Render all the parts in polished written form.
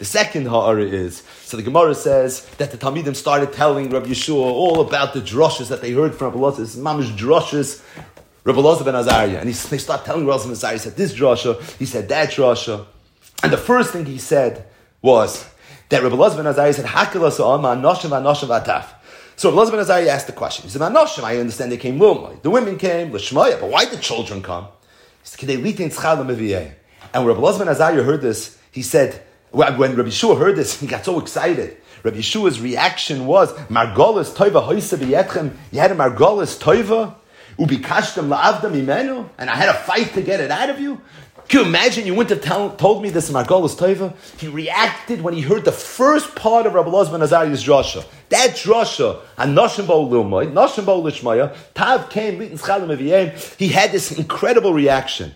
The second ha'ara is, so the Gemara says that the Talmidim started telling Rabbi Yeshua all about the drushes that they heard from Rabbi Elazar. This is mamish drushes, Rabbi Elazar ben Azariah. And they start telling Rabbi Elazar ben Azariah, he said this drusha, he said that drusha. And the first thing he said was that Rabbi Elazar ben Azariah said, Hakala sa'ama anoshim v'ataf. So Rabbi Elazar ben Azariah asked the question. He said, anoshim, I understand they came lumay. The women came, l'shmaya, but why did the children come? He said, K'dei litin tzchal l'meviyeh. And when Rabbi Elazar ben Azariah heard this, he said, when Rabbi Yeshua heard this, he got so excited. Rabbi Yeshua's reaction was, Margolis toiva hoysa b'yetchem. You had a Margolis toiva, ubikashtem la'avda mimenu, and I had a fight to get it out of you. Can you imagine? You wouldn't have told me this Margolis toiva. He reacted when he heard the first part of Rabbi Elazar ben Azariah's drasha. That drasha, anoshim bo l'umay, noshim bo l'shmaya, tav came litin tzchalim eviyim. He had this incredible reaction.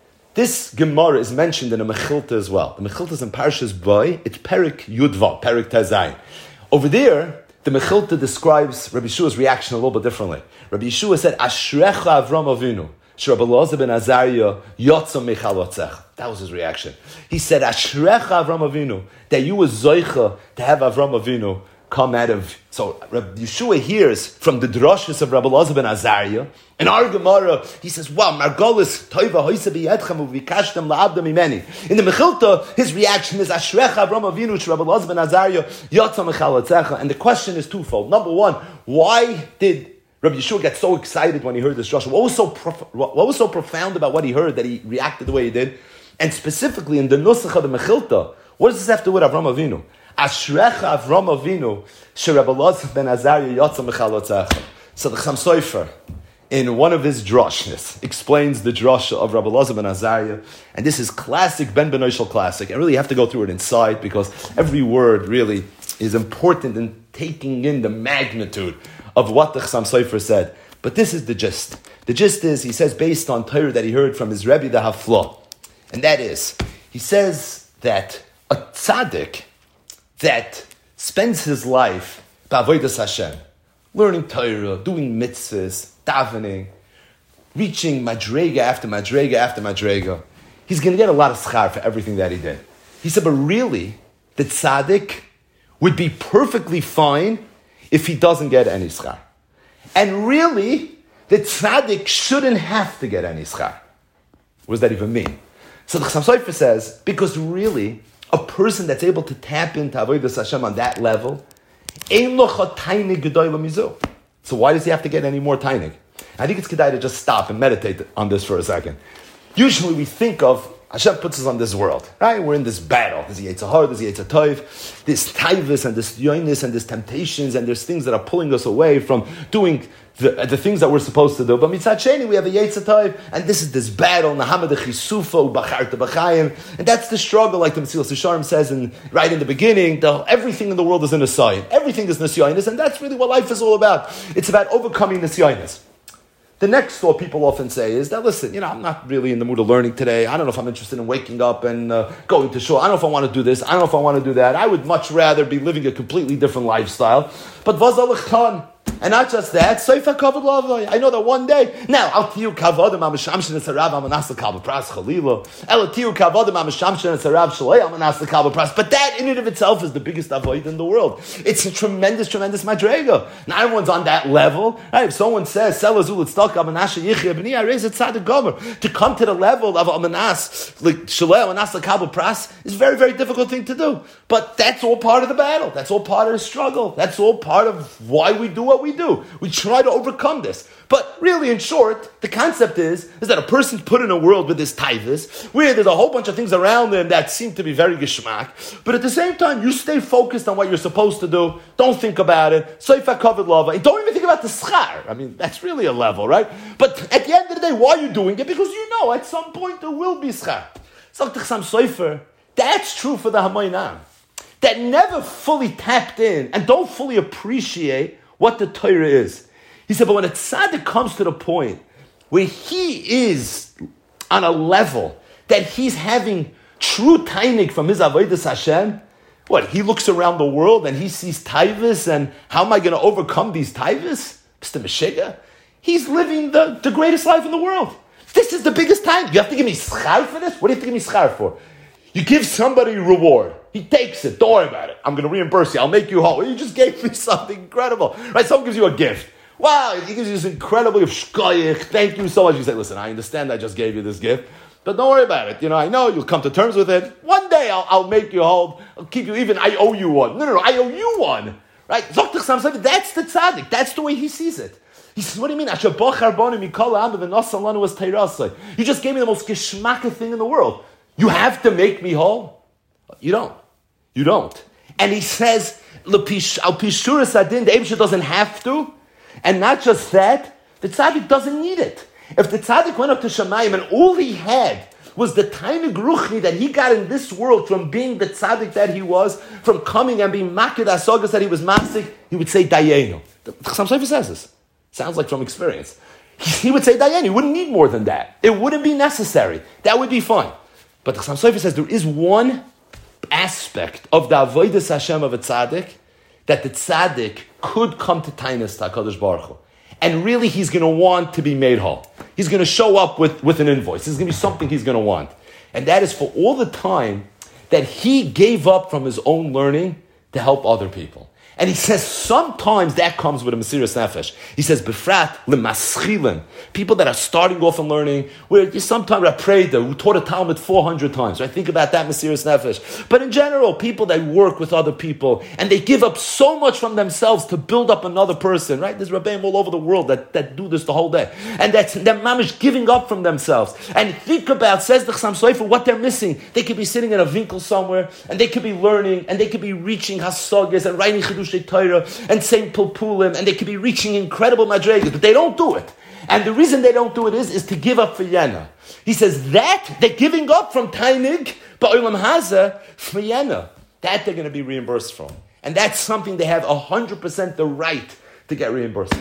This Gemara is mentioned in a Mechilta as well. The Mechilta is in Parshas Boy. It's Perik Yudva, Perik Tazayin. Over there, the Mechilta describes Rabbi Yeshua's reaction a little bit differently. Rabbi Yeshua said, Ashrecha Avram Avinu, Rabbi Elazar ben Azariah, Yotza Mechalotzech. That was his reaction. He said, Ashrecha Avram Avinu, that you were Zoicha to have Avram Avinu come out of. So Rabbi Yeshua hears from the droshes of Rabbi Elazar ben Azariah. In our Gemara, he says, wow, Margolis toiva hoysa b'yetchem uvikashtem la'avda mimeni. In the Mechilta, his reaction is, Ashrecha Avram Avinu Rabbi Elazar ben Azariah yotza mechalotzecha. And the question is twofold. Number one, why did Rabbi Yeshua get so excited when he heard this drasha? What was so profound about what he heard that he reacted the way he did? And specifically in the Nusach of the Mechilta, what does this have to do with Avram Avinu? Ashrecha Avram Avinu Rabbi Elazar ben Azariah yotza mechalotzecha. So the Chassam Sofer, in one of his drashas, explains the drasha of Rabbi Elazar ben Azariah, and this is classic Ben Benoishel classic. I really have to go through it inside because every word really is important in taking in the magnitude of what the Chassam Sofer said. But this is the gist. The gist is, he says, based on Torah that he heard from his Rebbe the Hafla, and that is, he says that a tzaddik that spends his life b'avodas Hashem, learning Torah, doing mitzvahs, davening, reaching madrega after madrega after madrega, he's going to get a lot of schar for everything that he did. He said, but really, the tzaddik would be perfectly fine if he doesn't get any schar. And really, the tzaddik shouldn't have to get any schar. What does that even mean? So the Chassam Sofer says, because really, a person that's able to tap into avodas Hashem on that level, ein lo tainig gedolah mizu. So why does he have to get any more tainig? I think it's kedai to just stop and meditate on this for a second. Usually we think of, Hashem puts us on this world, right? We're in this battle. There's Yetzer Hara, there's Yetzer Tov, this taivus and this yoinus and this temptations, and there's things that are pulling us away from doing the things that we're supposed to do. But mitzad sheni, we have a Yetzer Tov, and this is this battle, Nahama de Chisufa, Ubacharta B'chayim, and that's the struggle, like the Mesilas Yesharim says right in the beginning, everything in the world is in a sign. Everything is nisyonis, and that's really what life is all about. It's about overcoming nisyonis. The next thought people often say is that, listen, I'm not really in the mood of learning today. I don't know if I'm interested in waking up and going to shul. I don't know if I want to do this. I don't know if I want to do that. I would much rather be living a completely different lifestyle. But vazalach khan. And not just that, Seifa Kavod Lavai. I know that one day, now, Al Tiyu Kavodim Amashamshin Esarav Amanasa Kabel Pras Chalila. El Tiyu Kavodim Amashamshin Esarav Shalei Amanasa Kabel Pras. But that in and of itself is the biggest avoid in the world. It's a tremendous, tremendous madrega. Not everyone's on that level. Right? If someone says, Selazul Tztok Amanasha Yichya B'ni, I raise a tzaddik gomer. To come to the level of Amanas, like Shalei Amanasa Kabel Pras, is a very, very difficult thing to do. But that's all part of the battle. That's all part of the struggle. That's all part of why we do what we do. We try to overcome this. But really, in short, the concept is that a person's put in a world with this taivus, where there's a whole bunch of things around them that seem to be very geschmack, but at the same time, you stay focused on what you're supposed to do. Don't think about it. Seifa Kavod Lava. Don't even think about the schar. I mean, that's really a level, right? But at the end of the day, why are you doing it? Because you know at some point there will be schar. So the Chassam Sofer, that's true for the Hamoinam, that never fully tapped in and don't fully appreciate what the Torah is. He said, but when a tzaddik comes to the point where he is on a level that he's having true tainik from his avodas Hashem, what, he looks around the world and he sees taivus, and how am I going to overcome these taivus? Mr. Meshega, he's living the greatest life in the world. This is the biggest time. You have to give me schar for this? What do you have to give me schar for? You give somebody reward. He takes it. Don't worry about it. I'm going to reimburse you. I'll make you whole. He just gave me something incredible. Right? Someone gives you a gift. Wow, he gives you this incredible shkoyich. Thank you so much. You say, listen, I understand I just gave you this gift, but don't worry about it. I know you'll come to terms with it. One day I'll make you whole. I'll keep you even. I owe you one. No, I owe you one. Right? That's the tzaddik. That's the way he sees it. He says, what do you mean? You just gave me the most geschmacka thing in the world. You have to make me whole? You don't. And he says, the Eibusha doesn't have to. And not just that, the tzaddik doesn't need it. If the tzaddik went up to Shamayim and all he had was the tiny gruchni that he got in this world from being the tzaddik that he was, from coming and being makid asogas that he was masik, he would say dayenu. The Chassam Sofer says this. Sounds like from experience. He would say dayenu. He wouldn't need more than that. It wouldn't be necessary. That would be fine. But the Chassam Sofer says there is one aspect of the avodas Hashem of a tzaddik that the tzaddik could come to tainus to HaKadosh Baruch Hu. And really he's going to want to be made whole. He's going to show up with an invoice. There's going to be something he's going to want. And that is for all the time that he gave up from his own learning to help other people. And he says sometimes that comes with a Mesiras Nefesh. He says, Befrat l'maschilin, people that are starting off and learning, where you sometimes are prayed who taught a Talmud 400 times. Right? Think about that Mesiras Nefesh. But in general, people that work with other people, and they give up so much from themselves to build up another person. Right? There's Rabbeim all over the world that do this the whole day. And that's mamish giving up from themselves. And think about, says the Chassam Sofer, what they're missing. They could be sitting in a vinkel somewhere, and they could be learning, and they could be reaching hasagas and writing Chidush Torah and saying Pulpulim, and they could be reaching incredible madregas, but they don't do it. And the reason they don't do it is to give up for Yana. He says that they're giving up from Tainig, Ba'olam Haza, for Yana. That they're going to be reimbursed from. And that's something they have 100% the right to get reimbursed.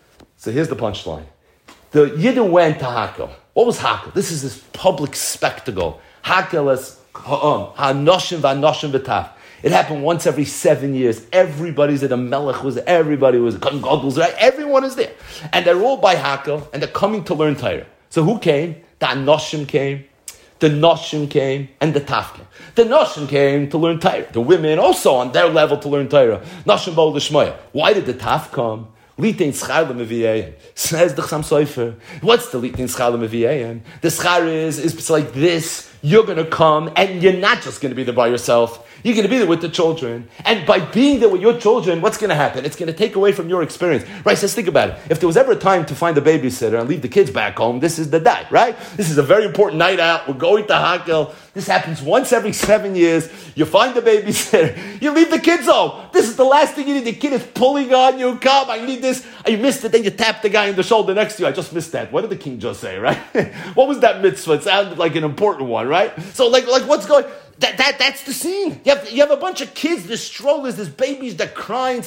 So here's the punchline. The Yidden went to Hakel. What was Hakel? This is this public spectacle. Hakel is Ha'anoshim v'anoshim v'taf. It happened once every 7 years. Everybody's at the Melech was there. Everybody was Kohen Gadol, right? Everyone is there. And they're all by Hakel, and they're coming to learn Torah. So who came? The Anoshim came, the Noshim came, and the Taf came. The Noshim came to learn Torah. The women also on their level to learn Torah. Noshim Ba'ol L'Shmoya. Why did the Taf come? Litein schar l'meviyayim. Says the Chassam Sofer. What's the litein schar l'meviyayim? The schar is like this. You're going to come, and you're not just going to be there by yourself. You're going to be there with the children. And by being there with your children, what's going to happen? It's going to take away from your experience. Right, so let's think about it. If there was ever a time to find a babysitter and leave the kids back home, this is the day, right? This is a very important night out. We're going to Hakel. This happens once every 7 years. You find a babysitter. You leave the kids home. This is the last thing you need. The kid is pulling on you. Come, I need this. You missed it. Then you tap the guy on the shoulder next to you. I just missed that. What did the king just say, right? What was that mitzvah? It sounded like an important one, right? So like what's going... That's the scene. You have a bunch of kids, there's strollers, there's babies, they're crying.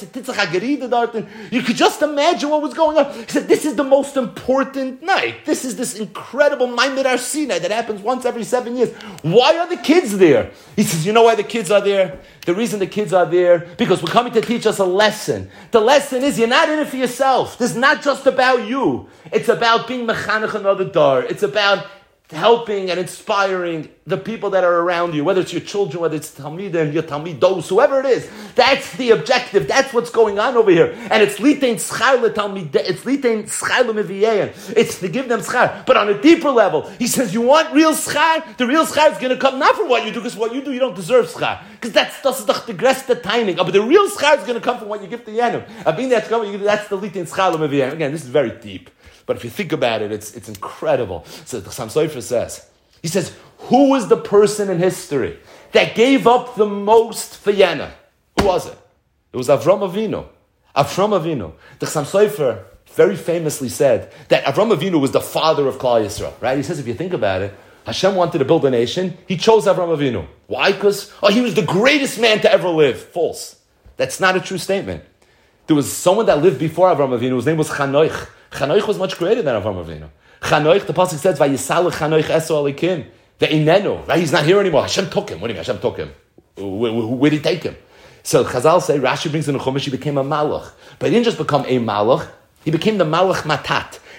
You could just imagine what was going on. He said, this is the most important night. This is this incredible Maimid Arsina that happens once every 7 years. Why are the kids there? He says, you know why the kids are there? The reason the kids are there, because we're coming to teach us a lesson. The lesson is you're not in it for yourself. This is not just about you. It's about being mechanech another dar. It's about helping and inspiring the people that are around you, whether it's your children, whether it's Talmidim, your Talmidos, whoever it is. That's the objective. That's what's going on over here. And it's litein schar leTalmidei, it's litein schar leMeviyeim. It's to give them schar. But on a deeper level, he says, you want real schar? The real schar is going to come not from what you do, because what you do, you don't deserve schar. Because that's the gresta timing. But the real schar is going to come from what you give to Yanim. That's the litein schar leMeviyeim. Again, this is very deep. But if you think about it, it's incredible. So the Chassam Sofer says, he says, who was the person in history that gave up the most for Yana? Who was it? It was Avram Avinu. Avram Avinu. The Chassam Sofer very famously said that Avram Avinu was the father of Klal Yisrael. Right? He says, if you think about it, Hashem wanted to build a nation. He chose Avram Avinu. Why? Because he was the greatest man to ever live. False. That's not a true statement. There was someone that lived before Avram Avinu. His name was Chanoich. Chanoich was much greater than Avram Avinu. Chanoich, the pasuk says, "Vayisalach Chanoich Eso Alikim." The Inenu, right? He's not here anymore. Hashem took him. What do you mean? Hashem took him. Where did he take him? So Chazal say, Rashi brings in the Chumash, he became a malach. But he didn't just become a malach. He became the malach matat.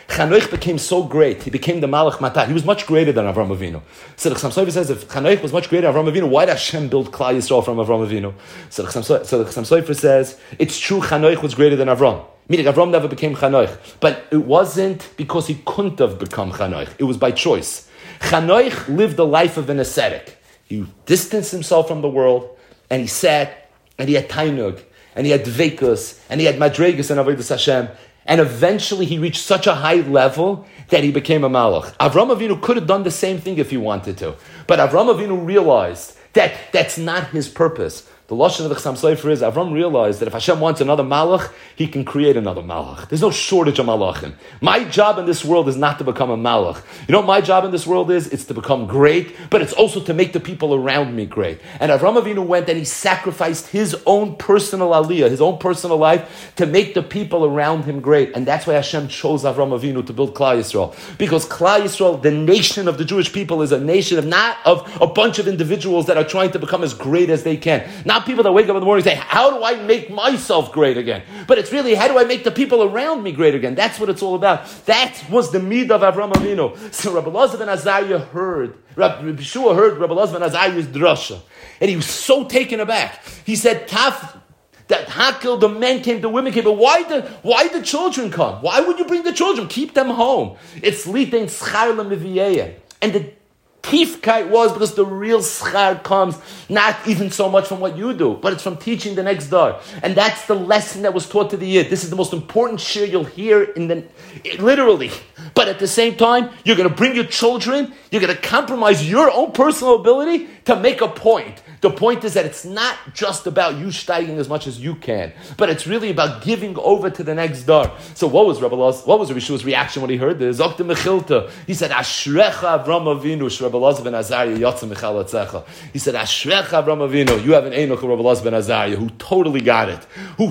Chanoich became so great. He became the Malach Matah. He was much greater than Avram Avinu. So the Chassam Sofer says, if Chanoich was much greater than Avram Avinu, why did Hashem build Klal Yisrael from Avram Avinu? So the Chassam Sofer says, it's true Chanoich was greater than Avram. Meaning Avram never became Chanoich. But it wasn't because he couldn't have become Chanoich. It was by choice. Chanoich lived the life of an ascetic. He distanced himself from the world, and he sat, and he had tainug, and he had dveikus, and he had madregas and avodas Hashem. And eventually he reached such a high level that he became a malach. Avram Avinu could have done the same thing if he wanted to. But Avram Avinu realized that that's not his purpose. The lashon of the Chassam Sofer is Avram realized that if Hashem wants another malach, he can create another malach. There's no shortage of malachim. My job in this world is not to become a malach. You know what my job in this world is? It's to become great, but it's also to make the people around me great. And Avram Avinu went and he sacrificed his own personal aliyah, his own personal life, to make the people around him great. And that's why Hashem chose Avram Avinu to build Klal Yisrael. Because Klal Yisrael, the nation of the Jewish people, is a nation of not of a bunch of individuals that are trying to become as great as they can. Not people that wake up in the morning and say, how do I make myself great again? But it's really, how do I make the people around me great again? That's what it's all about. That was the mid of Avram Avinu. So Rabbi Elazar ben Azariah heard Rabbi Elazar ben Azariah's drasha. And he was so taken aback. He said, that Hakel, the men came, the women came, but why the children come? Why would you bring the children? Keep them home. It's litein schar lemiviyeh. And the Tifkeit was because the real schar comes not even so much from what you do, but it's from teaching the next dar. And that's the lesson that was taught to the Yid. This is the most important shir you'll hear literally. But at the same time, you're going to bring your children, you're going to compromise your own personal ability to make a point. The point is that it's not just about you steiging as much as you can, but it's really about giving over to the next dar. So what was Rabbi Yeshua's reaction when he heard this? Zokta Mechilta. He said, Ashrecha Avram Avinu, Rabbi Elazar ben Azariah yotza michalatzecha. He said, Ashrecha Avram Avinu. You have an Enoch of Rabbi Elazar ben Azariah who totally got it, who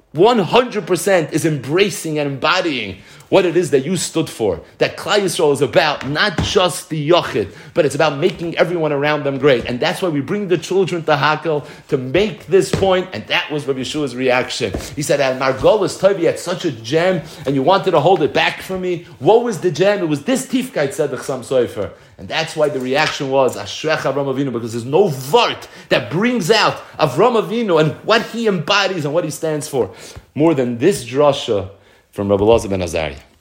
100% is embracing and embodying what it is that you stood for. That Klal Yisrael is about not just the Yochid, but it's about making everyone around them great. And that's why we bring the children to Hakel to make this point, and that was Rabbi Yeshua's reaction. He said, Margolis Tovi had such a gem, and you wanted to hold it back from me. What was the gem? It was this Tifkeit, said the Chassam Sofer. And that's why the reaction was Ashrech Avram Avinu, because there's no vart that brings out Avram Avinu and what he embodies and what he stands for more than this drasha from Rabbi Elazar ben Azariah.